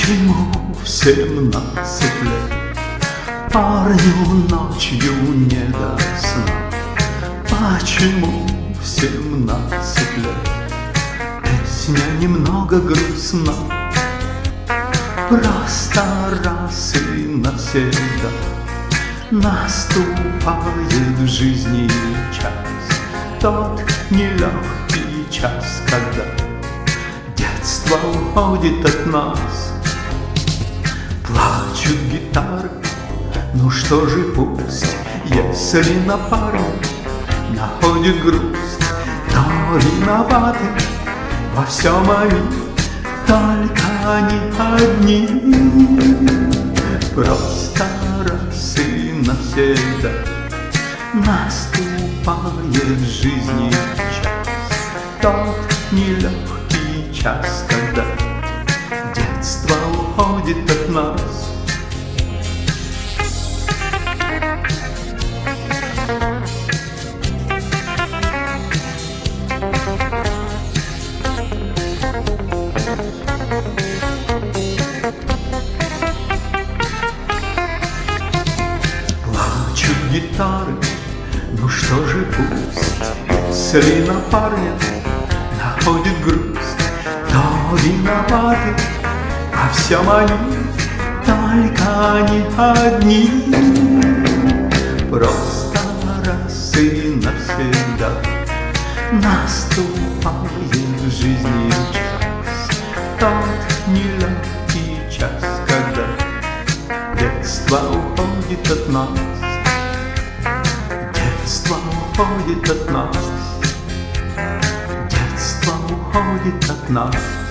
Почему в 17 лет парню ночью не до сна? Почему в 17 лет песня немного грустна? Просто раз и навсегда наступает в жизни час, тот нелегкий час, когда детство уходит от нас. Плачут гитары, ну что же пусть, если на парня находит грусть, то виноваты во всем они, только они одни. Просто раз и навсегда наступает в жизни час, тот нелегкий час, когда детство уходит от нас. Плачут гитары, ну что же пусть, если на парня находит грусть, то виноваты во всем они, только они одни. Просто раз и навсегда наступает в жизни час, тот нелегкий час, когда детство уходит от нас. Детство уходит от нас. Детство уходит от нас.